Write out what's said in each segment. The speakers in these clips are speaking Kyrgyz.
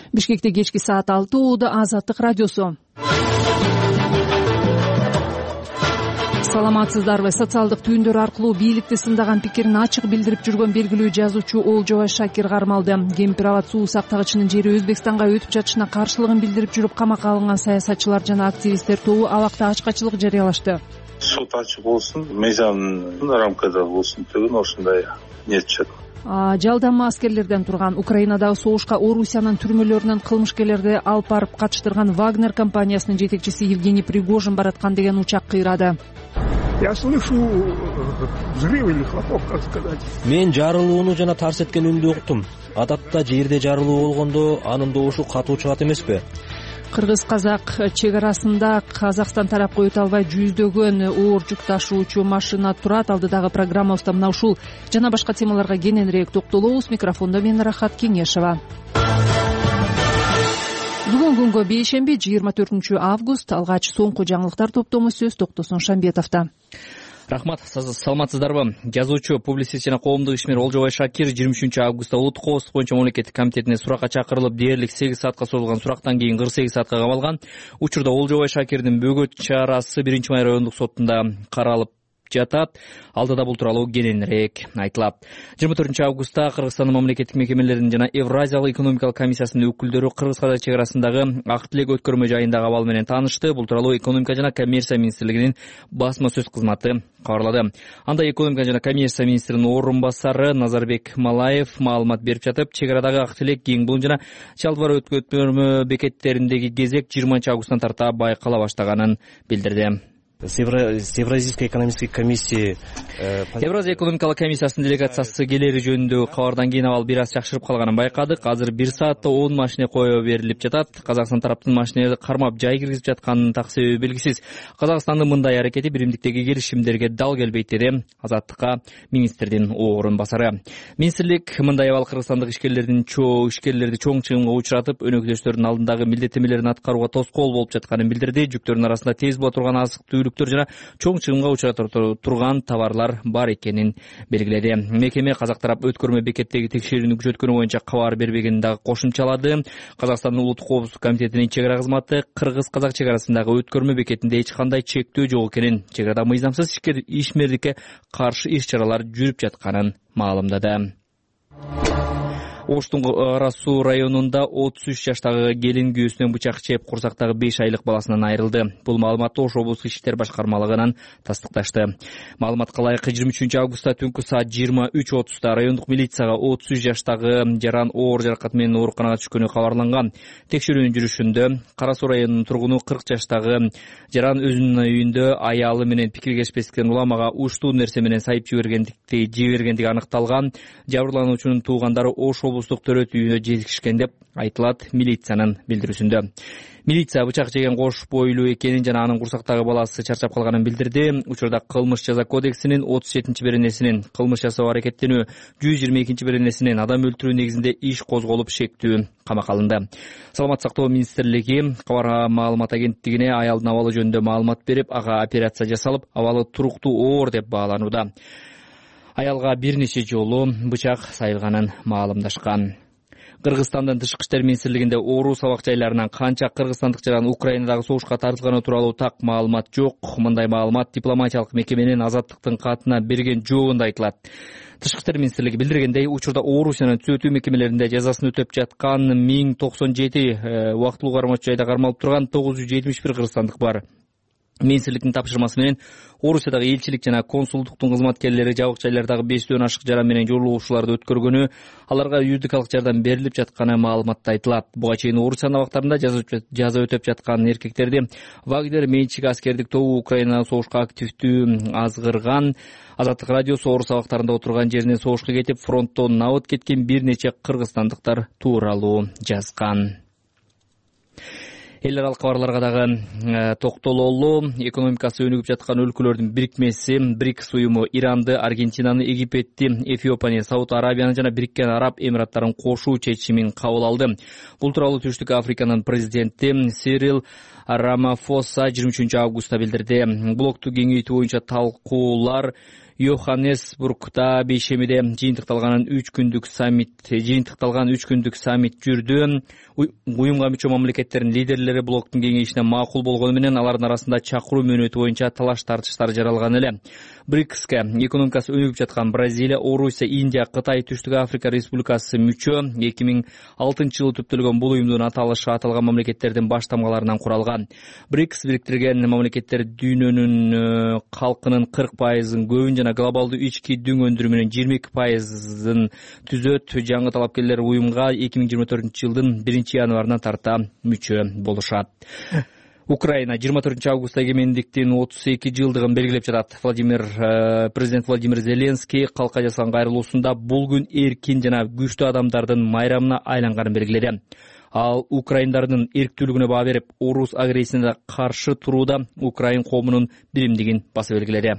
Бишкекте кечки саат 6 убада Азаттык радиосу. Саламатсыздарбы? Социалдык түйүндөр аркылуу бийликти сындаган пикирин ачык билдирип жүргөн белгилүү жазуучу Олжобай Шакир кармалды. Кемпир-Абад суу сактагычынын жери Өзбекстанга өтүп жатышына каршылыгын билдирип жүрүп камакка алынган саясатчылар жана активисттер тобу абакта ачкачылык жарыялашты. Суд ачык болсун, мыйзамдын рамкада болсун деген ушундай ниет. Жалданма аскерлерден турган Украинадагы согушка Орусиянын түрмөлөрүнөн кылмышкерлерди алып барып катыштырган Вагнер компаниясынын жетекчиси Евгений Пригожин бараткан деген учак кыйрады. Я слышу взрыв или хлопок, как сказать. Мен жарылууну жана тарс эткен үндү уктум. Адатта жерде жарылуу болгондо анын добушу катуу чыгат эмеспи? Кыргыз-казак чек арасында Казакстан тарапка өтө албай жүздөгөн оор жүк ташуучу машина турат. Алдыдагы программабызда мына ушул жана башка темаларга кененирээк токтолобуз. Микрофондо мен Рахат Кеңешова. Бүгүн күнгө бейшемби 24 август. Алгач соңку жаңылыктар топтому сөз Токтосун Шамбетовдо. Рахмат, саламатсыздарбы? Жазуучу, публицист жана коомдук ишмер Олжобай Шакир 23 августта улуттук коопсуздук боюнча мамлекеттик комитетине суракка чакырылып, дээрлик 8 саатка созулган сурактан кийин 48 саатка камалган. Учурда Олжобай Шакирдин бөгөт чарасы 1-май райондук сотунда каралып жатат. Алдыда бул тууралуу кененирээк айтылат. 24 августта Кыргызстандын мамлекеттик мекемелеринин жана Евразиялык экономикалык комиссиясынын өкүлдөрү Кыргыз-казак чек арасындагы Ак Тилек өткөрмө жайындагы абал менен таанышты. Бул тууралуу экономика жана коммерция министрлигинин басма сөз кызматы кабарлады. Анда экономика жана коммерция министринин орун басары Назарбек Малаев маалымат берип жатып, чек арадагы Ак Тилек, Кең Булун жана Чалдыбар өткөрмө бекеттериндеги кезек 20 августтан тарта байкала баштаганын билдирди. Евразийской экономической комиссии Евразия экономикалык комиссиясынын делегациясы келери жөнүндө кабардан кийин абал бир аз жакшырып калганын байкадык. Азыр 1 саатта 10 машина кое берилип жатат. Казакстан тараптын машинелерди кармап жай киргизип жатканын так себеби белгисиз. Казакстандын мындай аракети биримдиктеги келишимдерге дал келбейт деди Азаттыкка министрдин орун басары. Министрлик мындай абал кыргызстандык ишкерлерди чоң чыгымга учуратып, өнөктөштөрдүн алдындагы милдеттемелерин аткарууга тоскоол болуп жатканын билдирди. Жүктөрдүн арасында тез була турган азык-түлүктөр жана чоң чыгымга учурата турган товарлар бар экенин белгиледи. Мекеме казак тарап өткөрмө бекеттеги текшерүүнү күчөткөнү боюнча кабар бербегенин дагы кошумчалады. Казакстандын улуттук коопсуздук комитетинин чек ара кызматы Кыргыз-казак чек арасындагы өткөрмө бекетинде эч кандай чектөө жок экенин, чек арада мыйзамсыз ишмерликке каршы иш чаралар жүрүп жатканын маалымдады. Оштун Кара Суу районунда 33 жаштагы келин күйөөсүнөн бычак чеп курсактагы 5 айлык баласынан айрылды. Бул маалыматты Ош облустук иштер башкармалыгынан тастыкташты. Маалыматка ылайык 23 августта түнкү саат 23:30 райондук милицияга 33 жаштагы жаран оор жаракат менен ооруканага түшкөнү кабарланган. Текшерүүнүн жүрүшүндө Кара Суу районунун тургуну 40 жаштагы жаран өзүнүн үйүндө аялы менен пикиргешпестен уламага уштуу нерсе менен сайып жибергендиги аныкталган. Жабырлануучунун туугандары Ош облустук төрөт үйүнө жетишкен деп айтылат милициянын билдирүүсүндө. Милиция бычак жеген кош бойлуу экенин жана анын курсактагы баласы чарчап калганын билдирди. Учурда кылмыш жаза кодексинин 37-беренесинин кылмыш жасоо аракеттенүү, 122-беренесинин адам өлтүрүү негизинде иш козголуп шектүү камакка алынды. Саламаттык сактоо министрлиги кабар маалымат агенттигине аялдын абалы жөнүндө маалымат берип, ага операция жасалып, абалы туруктуу оор деп бааланууда. Аялга бир нече жолу бычак сайылганын маалымдашкан. Кыргызстандын тышкы иштер министрлигинде оору сабак жайларынан канча кыргызстандык жаран Украинадагы согушка тартылганы тууралуу так маалымат жок. Мындай маалымат дипломатиялык мекеменин Азаттыктын катына берген жообунда айтылат. Тышкы иштер министрлиги билдиргендей, учурда Орусиянын түзөтүү мекемелеринде жазасын өтөп жаткан 1097 убактылуу кармоочу жайда кармалып турган 971 кыргызстандык бар. Министрликтин тапшырмасы менен Орусиядагы элчилик жана консулдуктун кызматкерлери жабык жайлардагы 500 ашык жаран менен жолугушууларды өткөргөнү, аларга юридикалык жардам берилип жатканы маалыматта айтылат. Буга чейин Орусиянын абактарында жаза өтөп жаткан эркектерди Вагнер менчик аскердик тобу Украинанын согушка активдүү азгырган. Азаттык радиосу Орус абактарында отурган жеринен согушка кетип, фронттон набыт кеткен бир нече кыргызстандыктар тууралуу жазган. Эл аралык кабарларга дагы токтололу. Экономикасы өнүгүп жаткан өлкөлөрдүн бирикмеси БРИКС уюму Иранды, Аргентинаны, Египетти, Эфиопияны, Сауд Арабияны жана Бириккен Араб Эмираттарын кошуу чечимин кабыл алды. Бул тууралуу Түштүк Африканын президенти Сирил Рамафоса 23 августта билдирди. Блокту кеңейтүү боюнча талкуулар Йоханнесбургда бейшемиде жыйынтыкталган 3 күндүк саммит жүрдү. Уюмга мүчө мамлекеттердин лидерлери блоктун кеңейишине макул болгону менен алардын арасында чакыруу мөөнөтү боюнча талаш тартыштар жаралган эле. БРИКСке экономикасы өнүгүп жаткан Бразилия, Орусия, Индия, Кытай, Түштүк Африка Республикасы мүчө. 2006 жылы түптөлгөн бул уюмдун аталышы аталган мамлекеттердин баш тамгаларынан куралган. БРИКС бириктирген мамлекеттер дүйнөнүн калкынын 40%-ын көбүн жана глобалдуу ички дүң өндүрүмүнүн 22%-ын түзөт. Жаңы талапкерлер уюмга 2024 жылдын 1-январынан тарта мүчө болушат. Украина 24 августта эгемендиктин 32 жылдыгын белгилеп жатат. Президент Владимир Зеленский калкка жасаган кайрылуусунда бул күн эркин жана күчтүү адамдардын майрамына айланганын белгиледи. Ал украиндардын эрктүүлүгүнө баа берип, орус агрессиясына каршы турууда Украин коомунун биримдигин баса белгиледи.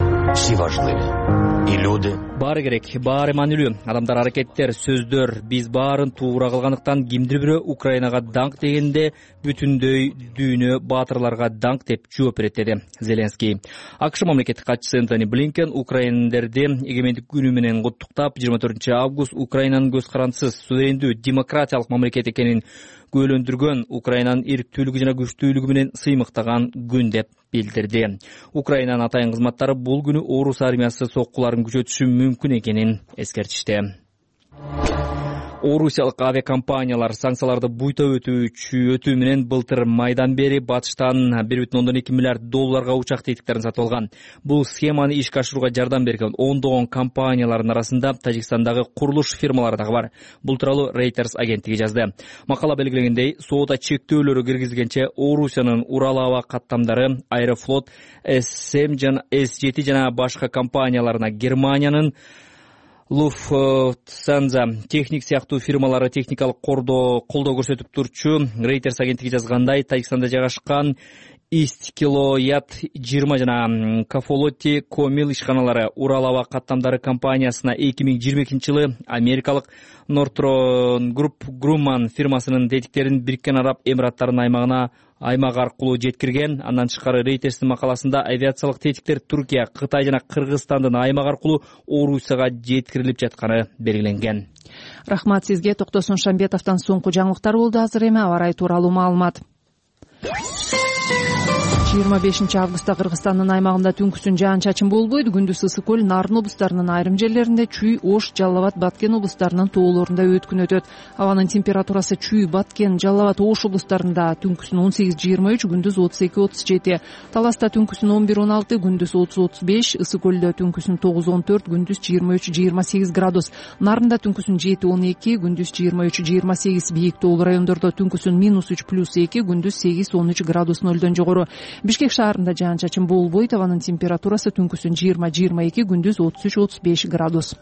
Баары керек, баары маанилүү. Адамдар, аракеттер, сөздөр, биз баарын туура кылгандыктан кимдир бирөө Украинага даңк дегенде бүтүндөй дүйнө баатырларга даңк деп жооп берет, деди Зеленский. АКШ мамлекеттик катчысы Энтони Блинкен украиндерди эгемендик күнү менен куттуктап, 24 август Украинанын көз карандысыз, суверендүү, демократиялык мамлекет экенин көөлөндүргөн, Украинанын эрктүүлүгү жана күчтүүлүгү менен сыймыктаган күн деп билдирди. Украинанын атайын кызматтары бул күнү орус армиясы соккуларын күчөтүшү мүмкүн экенин эскертишти. Орусиялык авиакомпаниялар санкцияларды буйта өтүү менен былтыр майдан бери батыштан $1.2 миллиард учак тетиктерин сатып алган. Бул схеманы ишке ашырууга жардам берген ондогон компаниялардын арасында Тажикстандагы курулуш фирмалары дагы бар. Бул тууралуу Reuters агенттиги жазды. Макала белгилегендей, соода чектөөлөрү киргизилгенче Орусиянын Урал аба каттамдары, Аэрофлот, S7 жана башка компанияларына Германиянын Lufthansa техник сыяктуу фирмалары техникалык колдоо көрсөтүп турчу. Reuters агенттиги жазгандай, Тажикстанда жайгашкан Исткилоят 20 жана Кафолоти Комил ишканалары Урал аба каттамдары компаниясына 2022 жылы америкалык Northrop Grumman фирмасынын тетиктерин Бириккен Араб Эмираттарынын аймак аркылуу жеткирген. Андан тышкары Reuters'тин макаласында авиациялык тетиктер Түркия, Кытай жана Кыргызстандын аймак аркылуу Орусияга жеткирилип жатканы белгиленген. Рахмат сизге. Токтосун Шамбетовдон соңку жаңылыктар болду. Азыр эми аба ырайы тууралуу маалымат. 25 августта Кыргызстандын аймагында түнкүсүн жаан-чачын болбойт. Күндүз ысык көл, Нарын облустарынын айрым жерлеринде, Чүй, Ош, Жалал Абад, Баткен облустарынын тоолорунда өткүн өтөт. Абанын температурасы Чүй, Баткен, Жалал Абад, Ош облустарында түнкүсүн 18-23, күндүз 32-37. Таласта түнкүсүн 11-16, күндүз 30-35, ысык көлдө түнкүсүн 9-14, күндүз 23-28 градус. Нарында түнкүсүн 7-12, күндүз 23-28, бийик тоолуу райондордо түнкүсүн -3+2, күндүз 8-13 градус нөлдөн жогору. Бишкек шаарында жаан-чачын болбойт. Абанын температурасы түнкүсүн 20-22, күндүз 33-35 градус.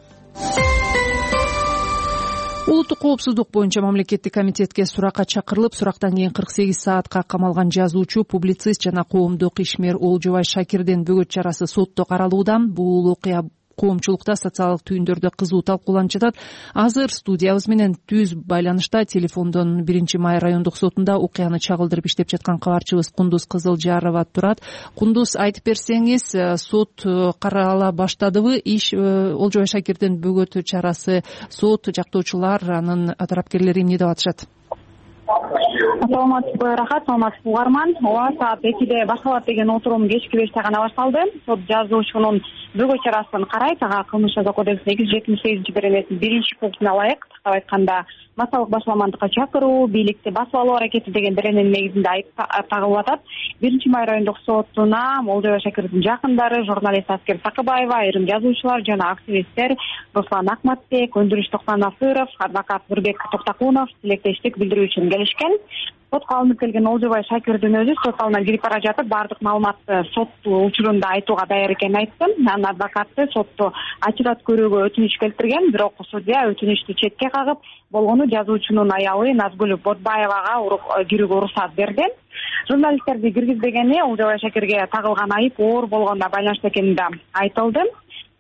Улуттук коопсуздук боюнча мамлекеттик комитетке суракка чакырылып, сурактан кийин 48 саатка камалган жазуучу, публицист жана коомдук ишмер Олжобай Шакирдин бөгөт чарасы сотто каралууда. Бул окуя коомчулукта социалдык түйүндөрдө кызуу талкууланып жатат. Азыр студиябыз менен түз байланышта телефондон 1-Май райондук сотунда окуяны чагылдырып иштеп жаткан кабарчыбыз Кундуз Кызылжарова турат. Кундуз, айтып берсеңиз, сот карала баштадыбы? Иш Олжобай Шакирдин бөгөт чарасы сот жактоочулар, анын тарапкерлери эмне деп атышат? Саламатсызбы, Рахат, саламатсызбы угарман. Саат 2-де башталат деген отурум кечки 5-те гана башталды. Сот жазуучунун бөгөт чарасын карайт. Ага Кылмыш жаза кодексинин 278-беренесинин 1-пунктуна ылайык, тактап айтканда, массалык башаламандыкка чакыруу, бийликти басып алуу аракети деген берененин негизинде айып тагылып атат. 1-Май райондук сотуна Олжобай Шакирдин жакындары, журналист Аскер Сакыбаева, айрым жазуучулар жана активисттер Руслан Акматбек, Өндүрүш Токнасыров, адвокат Нурбек Токтакунов тилектештик билдирүү үчүн келишкен. Сотко алынып келген Олжобай Шакирдин өзү сот залына кирип бара жатып, бардык маалыматты сот учурунда айтууга даяр экенин айтты. Анын адвокаты сотто ачык көрүүгө өтүнүч келтирген, бирок судья өтүнүчтү четке кагып, болгону жазуучунун аялы Назгүл Бодбаевага кирүүгө уруксат берди. Журналисттерди киргизбегени Олжобай Шакирге тагылган айып оор болгонуна байланыштуу экени да айтылды.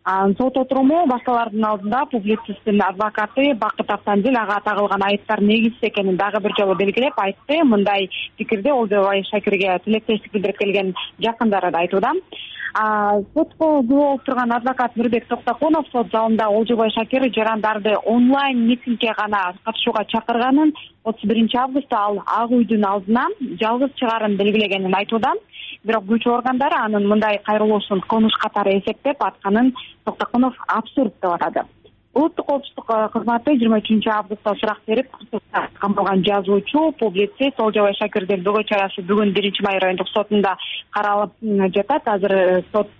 Сот отуруму башталардын алдында публицисттин адвокаты Бакыт Автандил ага тагылган айыптар негизсиз экенин дагы бир жолу белгилеп айтты. Мындай пикирди Олжобай Шакирге тилектештик билдирип келген жакындары да айтууда. Сотко күбө болуп турган адвокат Нурбек Токтокунов сот залында Олжобай Шакир жарандарды онлайн митингге гана катышууга чакырганын, 31 августта ал Ак үйдүн алдына жалгыз чыгаарын белгилегенин айтууда. Бирок күч органдары анын мындай кайрылуусун кылмыш катары эсептеп атканын Токтокунов абсурд деп атады. Улуттук коопсуздук кызматы 23 августта сурак берип, камалган жазуучу, публицист Олжобай Шакирдин бөгөө чарасы бүгүн 1 май райондук сотунда каралып жатат. Азыр сот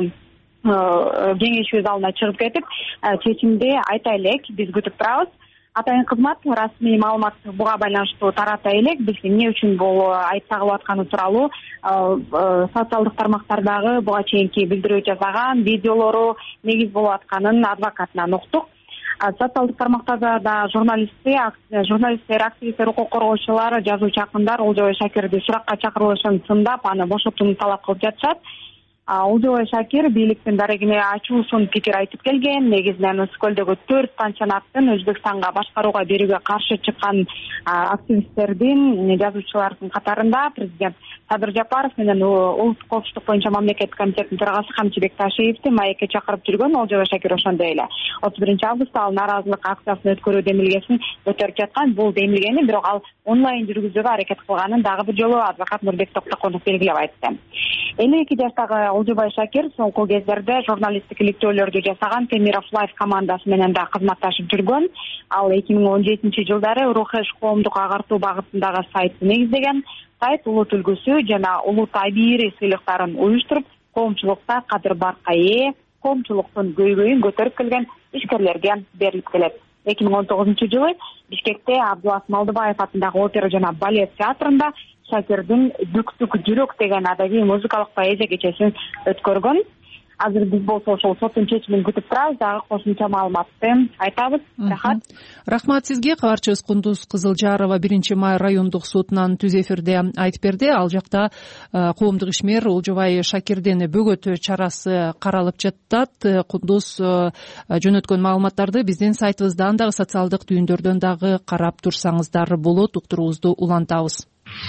кеңешүү залына чыгып кетип, чечимди айта элек, биз күтүп турабыз. Атайын кызмат расмий маалымат буга байланыштуу тарата элек. Биз эмне үчүн бул айып тагылып атканы тууралуу социалдык тармактардагы буга чейинки билдирүү жасаган видеолору негиз болуп атканын адвокатынан уктук. Социалдык тармактарда да журналисттер, активисттер, укук коргоочулар, жазуучу акындар Олжобай Шакирди суракка чакырылышын сындап, аны бошотууну талап кылып жатышат. Олжобай Шакир бийликтин дарегине ачуусун пикир айтып келген. Негизинен Өскөлдөгү 4 пансионаттын Өзбекстанга башкарууга берүүгө каршы чыккан активисттердин, жазуучулардын катарында президент Садыр Жапаров менен улуттук коопсуздук боюнча мамлекеттик комитеттин төрагасы Камчыбек Ташиевди маекке чакырып жүргөн. Олжобай Шакир ошондой эле 31 августта ал нааразылык акциясын өткөрүү демилгесин көтөрүп жаткан. Бул демилгени бирок ал онлайн жүргүзүүгө аракет кылганын дагы бир жолу адвокат Нурбек Токтокунов белгилеп айтты. 52 жаштагы Олжобай Шакир соңку кездерде журналисттик иликтөөлөрдү жасаган Темиров Лайф командасы менен да кызматташып жүргөн. Ал 2017-жылдары Рухеш коомдук агартуу багытындагы сайтты негиздеген. Сайт улут үлгүсү жана улут табири сыйлыктарын уюштуруп, коомчулукта кадыр-баркка ээ, коомчулуктун көйгөйүн көтөрүп келген ишкерлерге берилип келет. 2019-жылы Бишкекте Абдулас Малдыбаев атындагы опера жана балет театрында Шакирдин «Бүктүк жүрөк» деген адабий музыкалык поэзия кечесин өткөргөн. Азыр биз болсо ошол соттун чечимин күтүп турабыз, дагы кошумча маалыматты айтабыз. Рахмат. Рахмат сизге. Кабарчыбыз Кундуз Кызылжарова 1 май райондук сотунан түз эфирде айтып берди. Ал жакта коомдук ишмер Олжобай Шакирдин бөгөтүү чарасы каралып жатат. Кундуз жөнөткөн маалыматтарды биздин сайтыбыздан дагы социалдык түйүндөрдөн дагы карап турсаңыздар болот. Уктуруубузду улантабыз.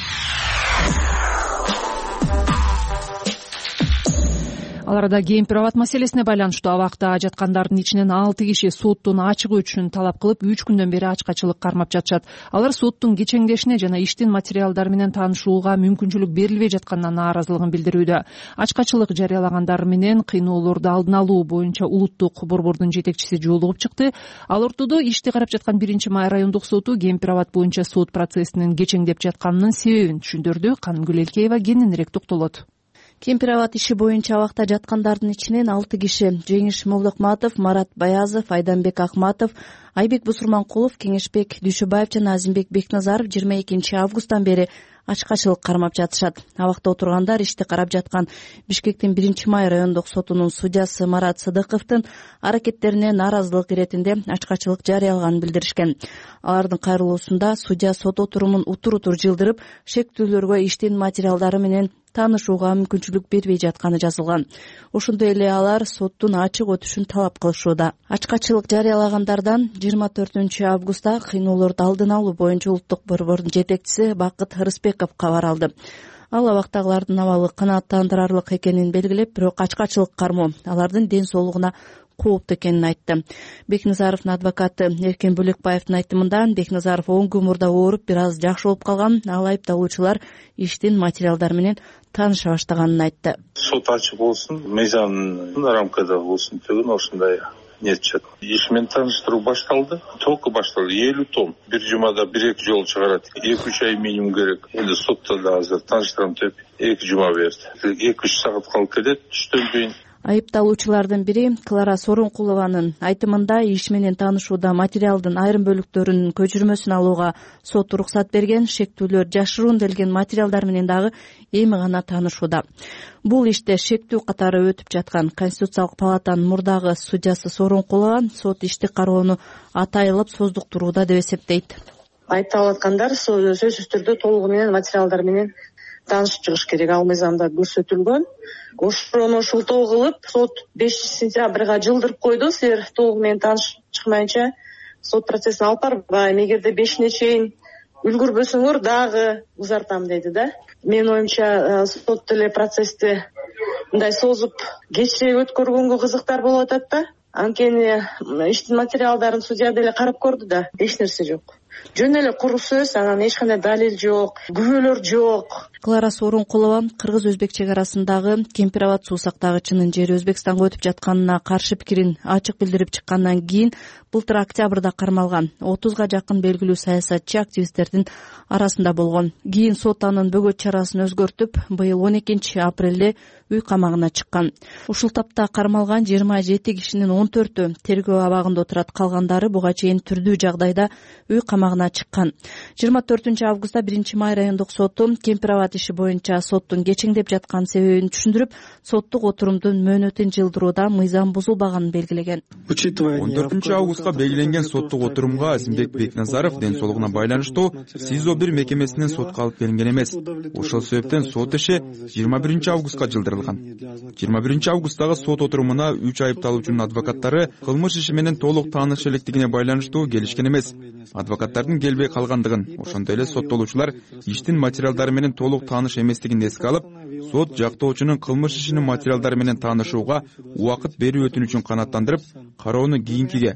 Ал арада кемпир абад маселесине байланыштуу абакта жаткандардын ичинен 6 киши соттун ачыгы үчүн талап кылып 3 күндөн бери ачкачылык кармап жатышат. Алар соттун кечеңдешине жана иштин материалдары менен таанышууга мүмкүнчүлүк берилбей жатканына нааразылыгын билдирүүдө. Ачкачылык жарыялагандар менен кыйноолорду алдын алуу боюнча улуттук борбордун жетекчиси жолугуп чыкты. Ал ортодо ишти карап жаткан 1 май райондук соту кемпир абад боюнча сот процессинин кечеңдеп жатканынын себебин түшүндүрдү. Канымгүл Элкеева кененирээк токтолот. Кемпир абад иши боюнча абакта жаткандардын ичинен 6 киши Жеңиш Молдокматов, Марат Баязов, Айданбек Акматов, Айбек Бусурманкулов, Кеңешбек Дүйшөбаев жана Азимбек Бекназаров 22 августтан бери ачкачылык кармап жатышат. Абакта отургандар ишти карап жаткан Бишкектин 1 май райондук сотунун судьясы Марат Сыдыковдун аракеттерине нааразылык иретинде ачкачылык жарыялаганын билдиришкен. Алардын кайрылуусунда судья сот отурумун утур-утур жылдырып, шектүүлөргө иштин материалдары менен таанышууга мүмкүнчүлүк бербей жатканы жазылган. Ошондой эле алар соттун ачык өтүшүн талап кылышууда. Ачкачылык жарыялагандардан 24 августта кыйноолорду алдын алуу боюнча улуттук борбордун жетекчиси Бакыт Рыспеков кабар алды. Ал абактагылардын абалы канааттандырарлык экенин белгилеп, бирок ачкачылык кармоо алардын ден соолугуна кооптуу экенин айтты. Бекназаровдун адвокаты Эркен Бөлекбаевдин айтымында Бекназаров оң көмүрдө ооруп бир аз жакшы болуп калган. Ал айыпталуучулар иштин материалдары менен тааныша баштаганын айтты. Сот ачык болсун, мыйзамдын рамкада болсун деген ошондой нечет. Иш менен тааныштыруу башталды. Только башталды. 50 том. Бир жумада 1-2 жолу чыгарат. 2-3 ай минимум керек. Эndi сотто да азыр тааныштырам деп 2 жума берди. 2-3 саат калып кетет түштөн кийин. Айыпталуучулардын бири Клара Сооронкулованын айтымында иш менен таанышууда материалдын айрым бөлүктөрүнүн көчүрмөсүн алууга сот уруксат берген, шектүүлөр жашыруун делген материалдар менен дагы эми гана таанышууда. Бул иште шектүү катары өтүп жаткан Конституциялык палатанын мурдагы судьясы Сооронкулова сот ишти кароону атайылып создуктурууда деп эсептейт. Айыпталып аткандар сөзсүз түрдө толугу менен материалдар менен таанышып чыгыш керек, ал мыйзамда көрсөтүлгөн. Ошону шылтоо кылып, сот 5 сентябрга жылдырып койду. Силер толугу менен таанышып чыкмайынча сот процессин алып барбайм. Эгерде 5-ине чейин үлгүрбөсөңөр дагы узартам деди да. Менин оюмча сот деле процессти мындай созуп кечирээк өткөргөнгө кызыктар болуп атат да. Анткени иштин материалдарын судья деле карап көрдү да, эч нерсе жок. Жөн эле куру сөз, анан эч кандай далил жок, күбөлөр жок. Клара Сооронкулова кыргыз-өзбек чек арасындагы Кемпир абад суу сактагычынын жери Өзбекстанга өтүп жатканына каршы пикирин ачык билдирип чыккандан кийин былтыр октябрда кармалган. 30га жакын белгилүү саясатчы активисттердин арасында болгон. Кийин сот анын бөгөт чарасын өзгөртүп, быйыл 12 апрелде үй камагына чыккан. Ушул тапта кармалган 27 кишинин 14-ü тергөө абагында отурат, калгандары буга чейин түрдүү жагдайда үй камагына чыккан. 24 августта 1-Май райондук соту Кемпир абад иши боюнча соттун кечеңдеп жаткан себебин түшүндүрүп, соттук отурумдун мөөнөтүн жылдырууда мыйзам бузулбаганын белгилеген. 14 августка белгиленген соттук отурумга Азимбек Бекназаров ден соолугуна байланыштуу СИЗО-1 мекемесинен сотко алып келинген эмес. Ошол себептен сот иши 21 августка жылдырылган. 21 августтагы сот отурумуна 3 айыпталуучунун адвокаттары кылмыш иши менен толук тааныш электигине байланыштуу келишкен эмес. Адвокаттардын келбей калгандыгын, ошондой эле соттолуучулар иштин материалдары менен толук тааныш эместигин эске алып, сот жактоочунун кылмыш ишинин материалдары менен таанышууга убакыт берүү өтүнүчүн канааттандырып, кароону кийинкиге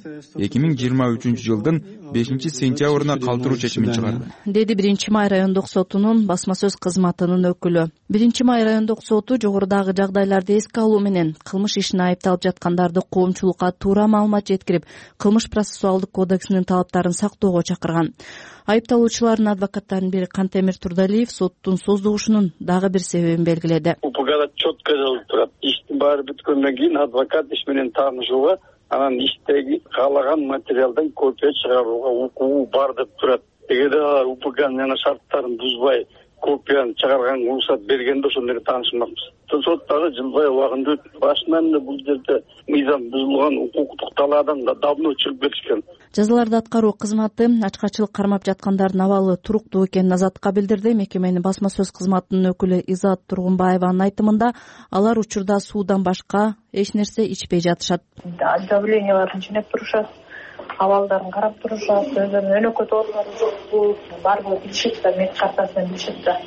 2023 жылдын 5-сентябрына калтыруу чечимин чыгарды, деди 1-Май райондук сотунун басма сөз кызматынын өкүлү. 1-Май райондук соту жогорудагы жагдайларды эске алуу менен кылмыш ишине айыпталып жаткандарды коомчулукка туура маалымат жеткирип, кылмыш процессуалдык кодексинин талаптарын сактоого чакырган. Айыпталуучулардын адвокаттарынын бири Кантемир Турдалиев соттун создугушунун дагы бир себебин белгиледи. УПКда четко жазылып турат. Иштин баары бүткөндөн кийин адвокат иш менен таанышууга, анан иштеги каалаган материалдан копия чыгарууга укугу бар деп турат. Эгерде алар УПКнын шарттарын бузбай копияны чыгарганга уруксат бергенде ошондо менен таанышмакпыз. Сот дагы жылбай убагында өтүп, башынан эле бул жерде мыйзам бузулган, укуктук талаадан да давно чыгып кетишкен. Жазаларды аткаруу кызматы ачкачылык кармап жаткандардын абалы туруктуу экенин Азатка билдирди. Мекеменин басма сөз кызматынын өкүлү Изат Тургунбаеванын айтымында, алар учурда суудан башка эч нерсе ичпей жатышат. Давленияларын ченеп турушат, абалдарын карап турушат, өздөрүнүн өнөкөт оорулары жокпу, баардыгы билишет да, мек картасынан билишет да.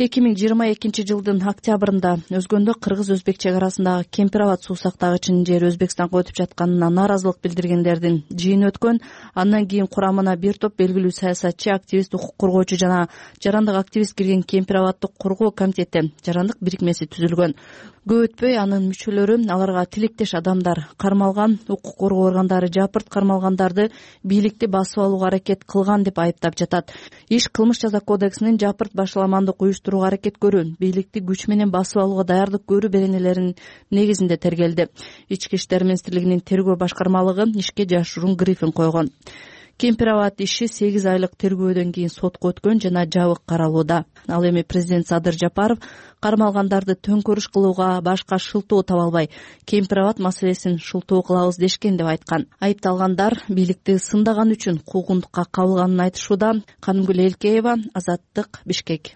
2022 жылдын октябрында өзгөндө кыргыз-өзбек чек арасындагы Кемпир абад суу сактагычынын жери Өзбекстанга өтүп жатканына нааразылык билдиргендердин жыйыны өткөн. Андан кийин курамына бир топ белгилүү саясатчы, активист, укук коргоочу жана жарандык активист кирген Кемпир абадтык коргоо комитети, жарандык бирикмеси түзүлгөн. Көп өтпөй анын мүчөлөрү, аларга тилектеш адамдар кармалган, укук коргоо органдары жапырт кармалгандарды бийликти басып алууга аракет кылган деп айыптап жатат. Иш кылмыш жаза кодексинин жапырт башаламандык уюштурууга аракет көрүү, бийликти күч менен басып алууга даярдык көрүү беренелеринин негизинде тергелди. Ички иштер министрлигинин тергөө башкармалыгы ишке жашыруун грифин койгон. Кемпир абад иши 8 айлык тергөөдөн кийин сотко өткөн жана жабык каралууда. Ал эми президент Садыр Жапаров кармалгандарды төңкөрүш кылууга башка шылтоо таба албай, Кемпир абад маселесин шылтоо кылабыз дешкен деп айткан. Айыпталгандар бийликти сындаган үчүн куугундукка кабылганын айтышууда. Канымгүл Элкеева, Азаттык, Бишкек.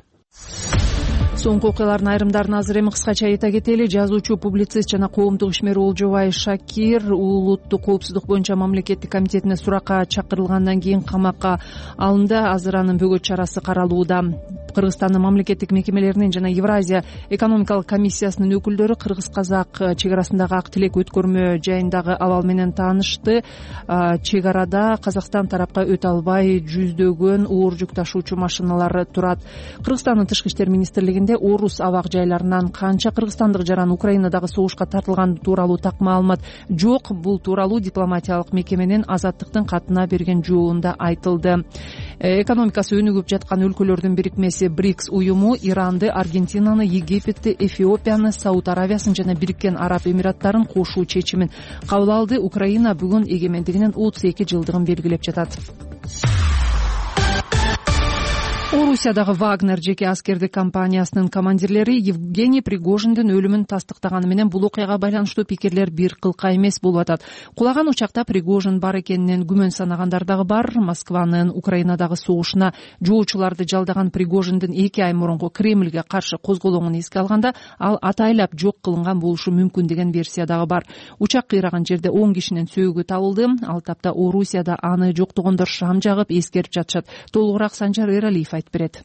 Соңку окуялардын айрымдарын азыр эми кыскача айта кетели. Жазуучу, публицист жана коомдук ишмер Олжобай Шакир улуттук коопсуздук боюнча мамлекеттик комитетине суракка чакырылгандан кийин камакка алынды. Азыр анын бөгөт чарасы каралууда. Кыргызстандын мамлекеттик мекемелеринин жана Евразия экономикалык комиссиясынын өкүлдөрү кыргыз-казак чек арасындагы ак тилек өткөрмө жайындагы абал менен таанышты. Чек арада Казакстан тарапка өтө албай жүздөгөн оор жүк ташуучу машиналар турат. Кыргызстандын тышкы иштер министрлигинде орус абак жайларынан канча кыргызстандык жаран Украинадагы согушка тартылганы тууралуу так маалымат жок. Бул тууралуу дипломатиялык мекеменин Азаттыктын катына берген жообунда айтылды. Экономикасы өнүгүп жаткан өлкөлөрдүн бирикмеси БРИКС уюму Иранды, Аргентинаны, Египетти, Эфиопияны, Сауд Аравиясын жана Бириккен Араб Эмираттарын кошуу чечимин кабыл алды. Украина бүгүн эгемендигинин 32 жылдыгын белгилеп жатат. Орусиядагы Вагнер жеке аскердик компаниясынын командирлери Евгений Пригожиндин өлүмүн тастыктаганы менен бул окуяга байланыштуу пикирлер бир кылка эмес болуп атат. Кулаган учакта Пригожин бар экенинен күмөн санагандар дагы бар. Москванын Украинадагы согушуна жоочуларды жалдаган Пригожиндин 2 ай мурунку Кремльге каршы козголоңун эске алганда ал атайлап жок кылынган болушу мүмкүн деген версия дагы бар. Учак кыйраган жерде 10 кишинин сөөгү табылды. Ал тапта Орусияда аны жоктогондор шам жагып эскерип жатышат. Толугураак Санжар Эралиев айтып берет.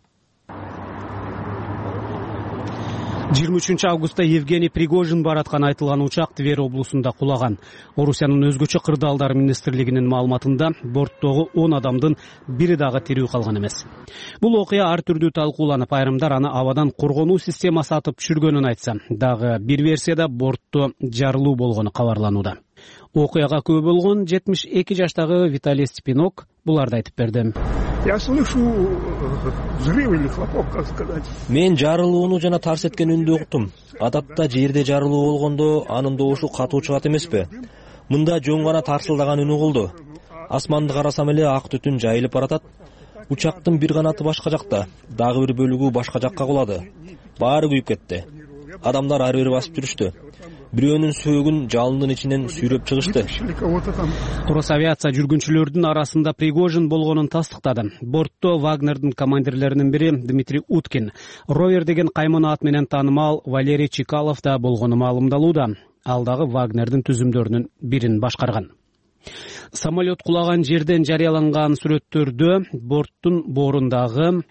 23 августта Евгений Пригожин бараткан айтылган учак Тверь облусунда кулаган. Орусиянын өзгөчө кырдаалдар министрлигинин маалыматында борттогу 10 адамдын бири дагы тирүү калган эмес. Бул окуя ар түрдүү талкууланып, айрымдар аны абадан коргонуу системасы атып түшүргөнүн айтса, дагы бир версияда бортто жарылуу болгону кабарланууда. Окуяга күбө болгон 72 жаштагы Виталий Степинок буларды айтып берди. Я слышу взрыв или хлопок, как сказать. Мен жарылууну жана тарс эткен үндү уктум. Адатта жерде жарылуу болгондо анын добушу катуу чыгат эмеспи? Мында жөн гана тарсылдаган үнү болду. Асманды карасам эле ак түтүн жайылып баратат. Учактын бир канаты башка жакта, дагы бир бөлүгү башка жакка кулады. Баары күйүп кетти. Адамдар ары бери басып жүрүштү. Бирөөнүн сөөгүн жалындын ичинен сүйрөп чыгышты. Росавиация жүргүнчүлөрдүн арасында Пригожин болгонун тастыктады. Бортто Вагнердин командирлеринин бири Дмитрий Уткин, Ровер деген кайман ат менен таанымал Валерий Чекалов да болгону маалымдалууда. Ал дагы Вагнердин түзүмдөрүнүн бирин башкарган. Самолет кулаган жерден жарыяланган сүрөттөрдө борттун боорундагы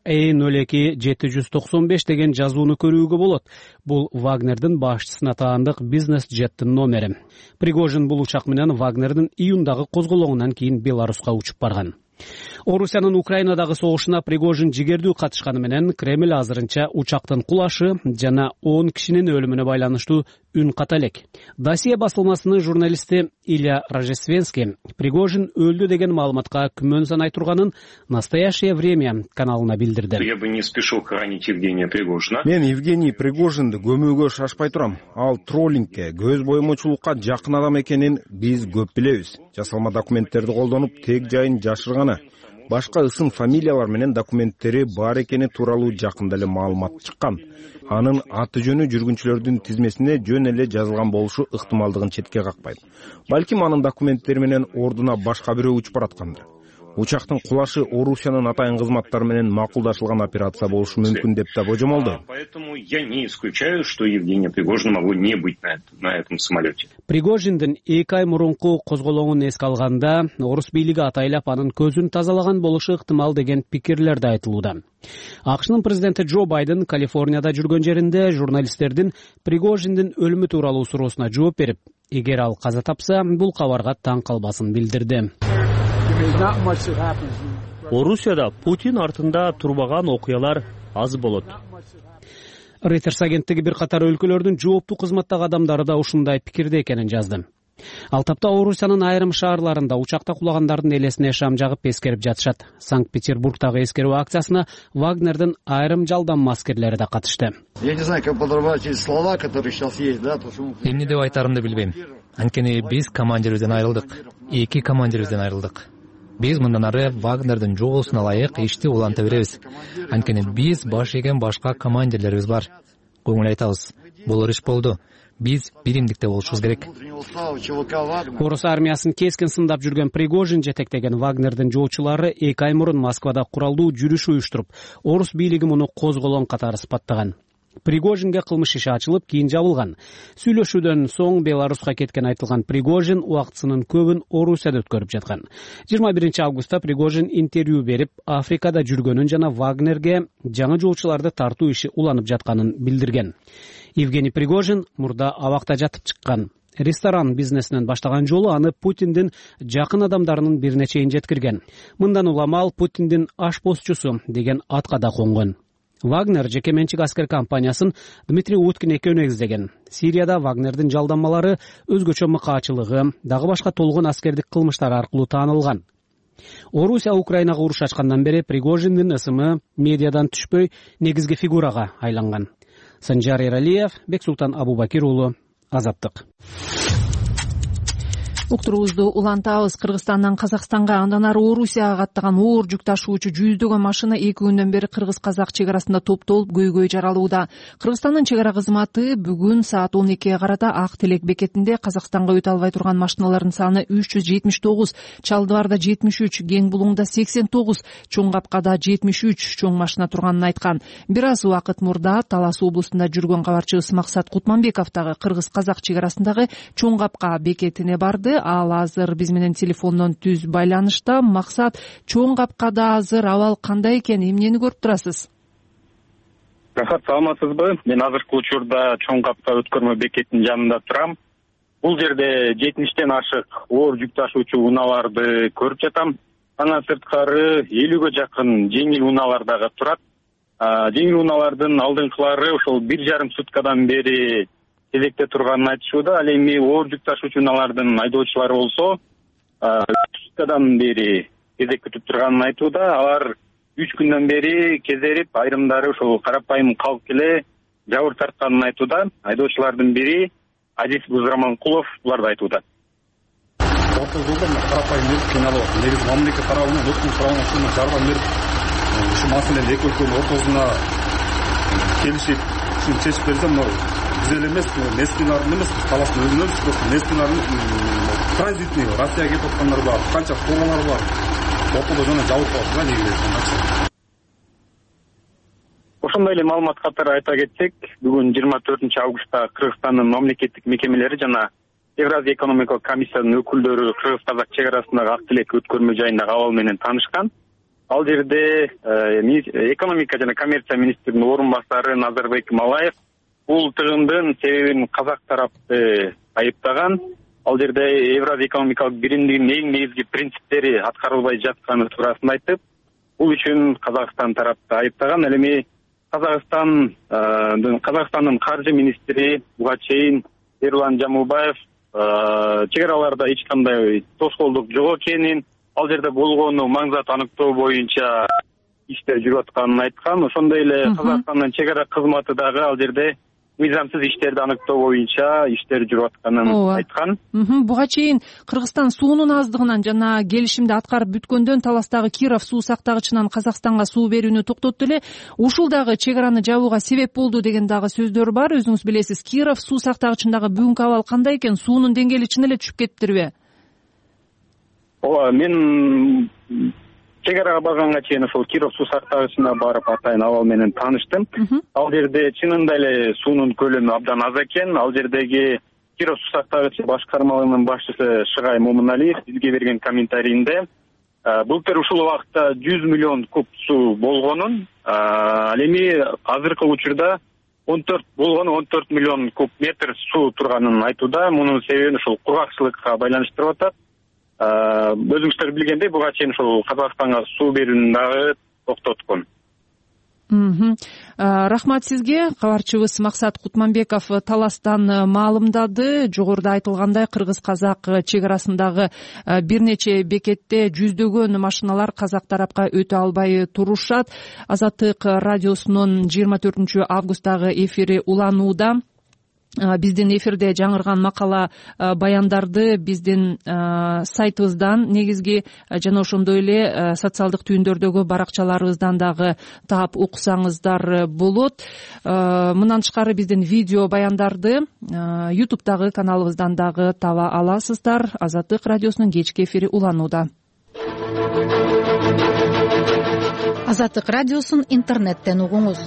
RA-02-795 деген жазууну көрүүгө болот. Бул Вагнердин башчысына таандык бизнес-жеттин номери. Пригожин бул учак менен Вагнердин июндагы козголоңунан кийин Беларуска учуп барган. Орусиянын Украинадагы согушуна Пригожин жигердүү катышканы менен Кремль азырынча учактын кулашы жана 10 кишинин өлүмүнө байланыштуу үн ката элек. Досье басылмасынын журналисти Илья Рождественский Пригожин өлдү деген маалыматка күмөн санай турганын «Настоящее время» каналына билдирди. Я бы не спешил хоронить Евгения Пригожина. Мен Евгений Пригожинди көмүүгө шашпай турам. Ал троллингке, көз боемочулукка жакын адам экенин биз көп билебиз. Жасалма документтерди колдонуп, тег жайын жашырганы, башка ысым фамилиялар менен документтери бар экени тууралуу жакында эле маалымат чыккан. Анын аты жөнү жүргүнчүлөрдүн тизмесине жөн эле жазылган болушу ыктымалдыгын четке какпайт. Балким анын документтери менен ордуна башка бирөө учуп бараткандыр. Учактын кулашы Орусиянын атайын кызматтары менен макулдашылган операция болушу мүмкүн деп да божомолду. Поэтому я не исключаю, что Евгения Пригожина могло не быть на этом самолете. Пригожиндин 2 ай мурунку козголоңун эске алганда, орус бийлиги атайлап анын көзүн тазалаган болушу ыктымал деген пикирлер да айтылууда. АКШнын президенти Джо Байден Калифорнияда жүргөн жеринде журналисттердин Пригожиндин өлүмү тууралуу суроосуна жооп берип, эгер ал каза тапса, бул кабарга таң калбасын билдирди. Орусияда Путин артында турбаган окуялар аз болот. Reuters агенттиги бир катар өлкөлөрдүн жооптуу кызматтагы адамдары да ушундай пикирде экенин жазды. Ал тапта Орусиянын айрым шаарларында учакта кулагандардын элесине шам жагып эскерип жатышат. Санкт-Петербургдагы эскерүү акциясына Вагнердин айрым жалданма аскерлери да катышты. Я не знаю, как подобрать эти слова, которые сейчас есть, да, эмне деп айтарымды билбейм. Анткени биз командирибизден айрылдык. 2 командирибизден айрылдык. Биз мындан ары Вагнердин жоосуна ылайык ишти уланта беребиз. Анткени биз баш ийген башка командирлерибиз бар. Көңүл айтабыз. Бул иш болду. Биз биримдикте болушубуз керек. Орус армиясын кескин сындап жүргөн Пригожин жетектеген Вагнердин жоочулары 2 ай мурун Москвада куралдуу жүрүш уюштуруп, орус бийлиги муну козголоң катары сыпаттаган. Пригожинге кылмыш иши ачылып, кийин жабылган. Сүйлөшүүдөн соң Беларуска кеткен айтылган Пригожин убактысынын көбүн Орусияда өткөрүп жаткан. 21 августта Пригожин интервью берип, Африкада жүргөнүн жана Вагнерге жаңы жоочуларды тартуу иши уланып жатканын билдирген. Евгений Пригожин мурда абакта жатып чыккан. Ресторан бизнесинен баштаган жолу аны Путиндин жакын адамдарынын бирине чейин жеткирген. Мындан улам ал Путиндин ашпозчусу деген атка да конгон. Вагнер жеке менчик аскер компаниясын Дмитрий Уткин экөө негиздеген. Сирияда Вагнердин жалданмалары өзгөчө мыкаачылыгы, дагы башка толгон аскердик кылмыштары аркылуу таанылган. Орусия Украинага уруш ачкандан бери Пригожиндин ысымы медиадан түшпөй негизги фигурага айланган. Санжар Эралиев, Бексултан Абубакир уулу, Азаттык. уктуруубузду улантабыз. Кыргызстандан Казакстанга, андан ары Орусияга каттаган оор жүк ташуучу жүздөгөн машина 2 күндөн бери кыргыз-казак чек арасында топтолуп көйгөй жаралууда. Кыргызстандын чек ара кызматы бүгүн саат 12 карата Ак Телек бекетинде Казакстанга өтө албай турган машиналардын саны 379, Чалдыбарда 73, Кең Булуңда 89, Чоң Капкада 73 чоң машина турганын айткан. Бир аз убакыт мурда Талас облусунда жүргөн кабарчыбыз Максат Кутманбеков дагы кыргыз-казак чек арасындагы Чоң Капка бекетине барды. Ал азыр биз менен телефондон түз байланышта. Максат, Чоң Капкада азыр абал кандай экен, эмнени көрүп турасыз? Рахат, саламатсызбы? Мен азыркы учурда Чоң Капка өткөрмө бекетинин жанында турам. Бул жерде 70тен ашык оор жүк ташуучу унааларды көрүп жатам. Андан сырткары 50гө жакын жеңил унаалар дагы турат. Жеңил унаалардын алдыңкылары ошол 1,5 суткадан бери кезекте турганын айтышууда. Ал эми оор жүк ташуучу унаалардын айдоочулары болсо 3 суткадан бери кезек күтүп турганын айтууда. Алар 3 күндөн бери кезерип, айрымдары ошол карапайым калып келе жабыр тартканын айтууда. Айдоочулардын бири Азиз Бузраманкулов буларды айтууда. Орто жолдо карапайым эле кыйналып атат. Негизи мамлекет тарабынан өткөн сураган жардам берип, ушу маселени эки өлкөнүн ортосуна келишип, ушуну чечип берсе, мына биз эле эмес, Нестинардын эмес, Таластын өзүнөн просто Нестинардын транзитный Россияга кетип аткандар бар, канча фургалар бар. Ортодо жана жабылып калат негизи. Ошондой эле маалымат катары айта кетсек, бүгүн 24 августта Кыргызстандын мамлекеттик мекемелери жана Евразия экономикалык комиссиянын өкүлдөрү кыргыз-казак чек арасындагы Ак Телек өткөрмө жайындагы абал менен таанышкан. Ал жерде экономика жана коммерция министринин орун басары Назарбек Малаев бул тыгындын себебин казак тарапты айыптаган. Ал жерде Евразия экономикалык биримдигинин эң негизги принциптери аткарылбай жатканы туурасында айтып, бул үчүн Казакстан тарапты айыптаган. Ал эми Казакстандын каржы министри буга чейин Эрлан Жамылбаев чек араларда эч кандай тоскоолдук жок экенин, ал жерде болгону маңзат аныктоо боюнча иштер жүрүп атканын айткан. Ошондой эле Казакстандын чек ара кызматы дагы ал жерде мыйзамсыз иштерди аныктоо боюнча иштер жүрүп атканын айткан. Буга чейин Кыргызстан суунун аздыгынан жана келишимди аткарып бүткөндөн Таластагы Киров суу сактагычынан Казакстанга суу берүүнү токтотту эле. Ушул дагы чек араны жабууга себеп болду деген дагы сөздөр бар. Өзүңүз билесиз, Киров суу сактагычындагы бүгүнкү абал кандай экен? Суунун деңгээли чын эле түшүп кетиптирби? Ооба, мен чек арага барганга чейин ошол Киров суу сактагычына барып атайын абал менен тааныштым. Ал жерде чынында эле суунун көлөмү абдан аз экен. Ал жердеги Киров суу сактагычы башкармалыгынын башчысы Шыгай Момуналиев бизге берген комментарийинде былтыр ушул убакта 100 миллион куб суу болгонун, ал эми азыркы учурда 14 миллион куб метр суу турганын айтууда. Мунун себебин ушул кургакчылыкка байланыштырып атат. Өзүңүздөр билгендей, буга чейин ушул Казакстанга суу берүүнү дагы токтоткон. Рахмат сизге. Кабарчыбыз Максат Кутманбеков Таластан маалымдады. Жогоруда айтылгандай, кыргыз-казак чек арасындагы бир нече бекетте жүздөгөн машиналар казак тарапка өтө албай турушат. Азаттык радиосунун 24 августтагы эфири уланууда. Биздин эфирде жаңырган макала баяндарды биздин сайтыбыздан негизги жана ошондой эле социалдык түйүндөрдөгү баракчаларыбыздан дагы таап уксаңыздар болот. Мындан тышкары биздин видео баяндарды YouTube'дагы каналыбыздан дагы таба аласыздар. Азаттык радиосунун кечки эфири уланууда. Азаттык радиосун интернеттен угуңуз.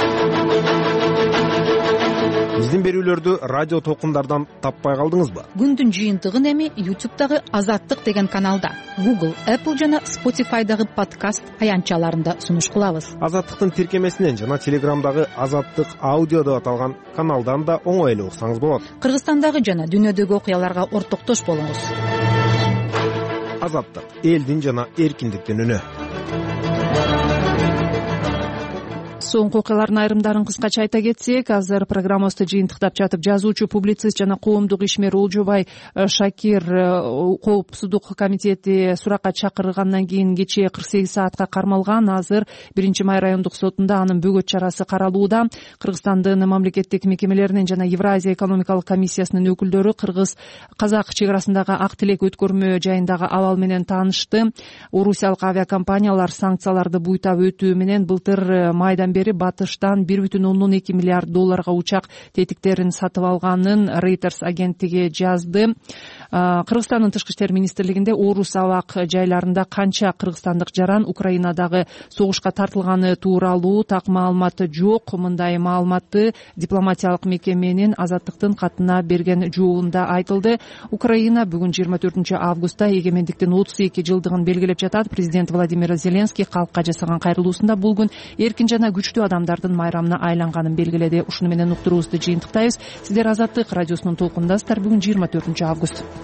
Биздин берүүлөрдү радио толкундардан таппай калдыңызбы? Күндүн жыйынтыгын эми YouTube'дагы Азаттык деген каналда, Google, Apple жана Spotify'дагы подкаст аянтчаларында сунуш кылабыз. Азаттыктын тиркемесинен жана Телеграмдагы Азаттык аудио деп аталган каналдан да оңой эле уксаңыз болот. Кыргызстандагы жана дүйнөдөгү окуяларга ортоктош болуңуз. Азаттык, элдин жана эркиндиктин үнү. соңку окуялардын айрымдарын кыскача айта кетсек, азыр программабызды жыйынтыктап жатып жазуучу, публицист жана коомдук ишмер Олжобай Шакир коопсуздук комитети суракка чакыргандан кийин кечээ 48 саатка кармалган. Азыр 1-Май райондук сотунда анын бөгөт чарасы каралууда. Кыргызстандын мамлекеттик мекемелеринин жана Евразия экономикалык комиссиясынын өкүлдөрү кыргыз-казак чекарасындагы ак тилек өткөрмө жайындагы абал менен таанышты. Орусиялык авиакомпаниялар санкцияларды буйтап өтүү менен былтыр майдан бери батыштан 1,2 миллиард долларга учак тетиктерин сатып алганын Reuters агенттиги жазды. Кыргызстандын тышкы иштер министрлигинде орус абак жайларында канча кыргызстандык жаран Украинадагы согушка тартылганы тууралуу так маалымат жок. Мындай маалыматты дипломатиялык мекеменин Азаттыктын катына берген жообунда айтылды. Украина бүгүн 24 августта эгемендиктин 32 жылдыгын белгилеп жатат. Президент Владимир Зеленский калкка жасаган кайрылуусунда бул күн эркин жана күчтүү адамдардын майрамына айланганын белгиледи. Ушуну менен уктуруубузду жыйынтыктайбыз. Сиздер Азаттык радиосунун толкунундасыздар. Бүгүн 24 август.